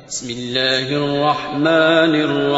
بسم اللہ الرحمن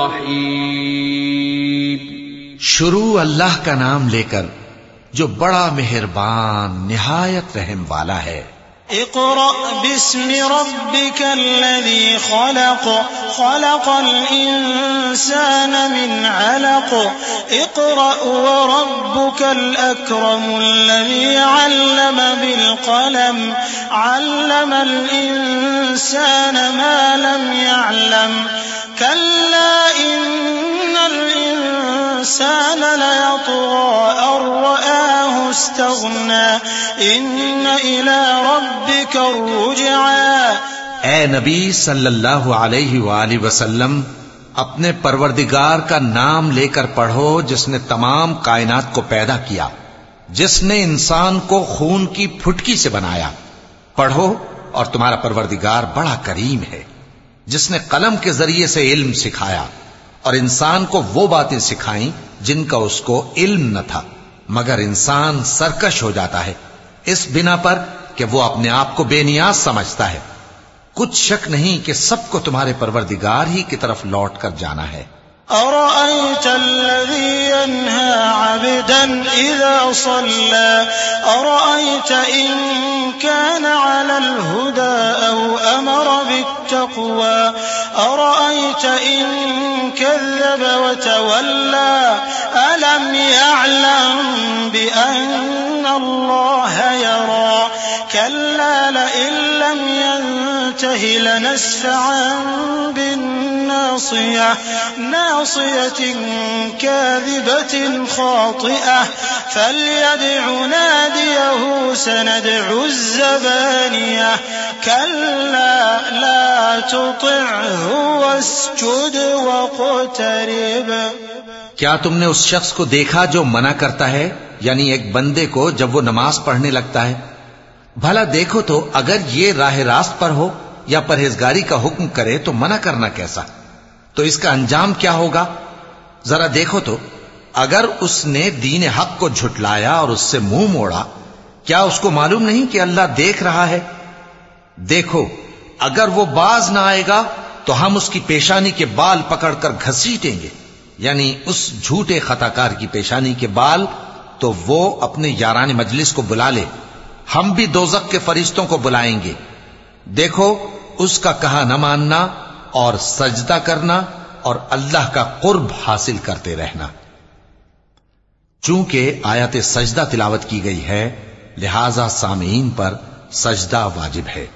الرحیم. شروع اللہ کا نام لے کر جو بڑا مہربان نہایت رحم والا ہے. اقرأ باسم ربك الذي خلق خلق الإنسان من علق اقرأ وربك الأكرم الذي علم بالقلم علم الإنسان ما لم يعلم كلا إن الإنسان ليطغى أن رآه استغنى إن إلى ربك الرجعى. اے نبی صلی اللہ علیہ وآلہ وسلم، اپنے پروردگار کا نام لے کر پڑھو جس نے تمام کائنات کو پیدا کیا، جس نے انسان کو خون کی پھٹکی سے بنایا. پڑھو اور تمہارا پروردگار بڑا کریم ہے، جس نے قلم کے ذریعے سے علم سکھایا اور انسان کو وہ باتیں سکھائیں جن کا اس کو علم نہ تھا، مگر انسان سرکش ہو جاتا ہے اس بنا پر کہ وہ اپنے آپ کو بے نیاز سمجھتا ہے. کچھ شک نہیں کہ سب کو تمہارے پروردگار ہی کی طرف لوٹ کر جانا ہے. أرأيت الذي ينهى عبدا إذا صلى أرأيت إن كان على الهدى أو أمر بالتقوى أرأيت إن كذب وتولى ألم يعلم بأن الله يرى كلا لئن لم ينته لنسفعا بالناصية ناصية كاذبة خاطئة فليدع ناديه سندع الزبانية كلا لا تطعه واسجد واقترب. کیا تم نے اس شخص کو دیکھا جو منع کرتا ہے، یعنی ایک بندے کو جب وہ نماز پڑھنے لگتا ہے؟ بھلا دیکھو تو اگر یہ راہ راست پر ہو یا پرہیزگاری کا حکم کرے تو منع کرنا کیسا؟ تو اس کا انجام کیا ہوگا؟ ذرا دیکھو تو اگر اس نے دین حق کو جھٹلایا اور اس سے منہ موڑا، کیا اس کو معلوم نہیں کہ اللہ دیکھ رہا ہے؟ دیکھو اگر وہ باز نہ آئے گا تو ہم اس کی پیشانی کے بال پکڑ کر گھسیٹیں گے، یعنی اس جھوٹے خطاکار کی پیشانی کے بال. تو وہ اپنے یاران مجلس کو بلا لے، ہم بھی دوزخ کے فرشتوں کو بلائیں گے. دیکھو اس کا کہا نہ ماننا اور سجدہ کرنا اور اللہ کا قرب حاصل کرتے رہنا. چونکہ آیت سجدہ تلاوت کی گئی ہے لہذا سامعین پر سجدہ واجب ہے.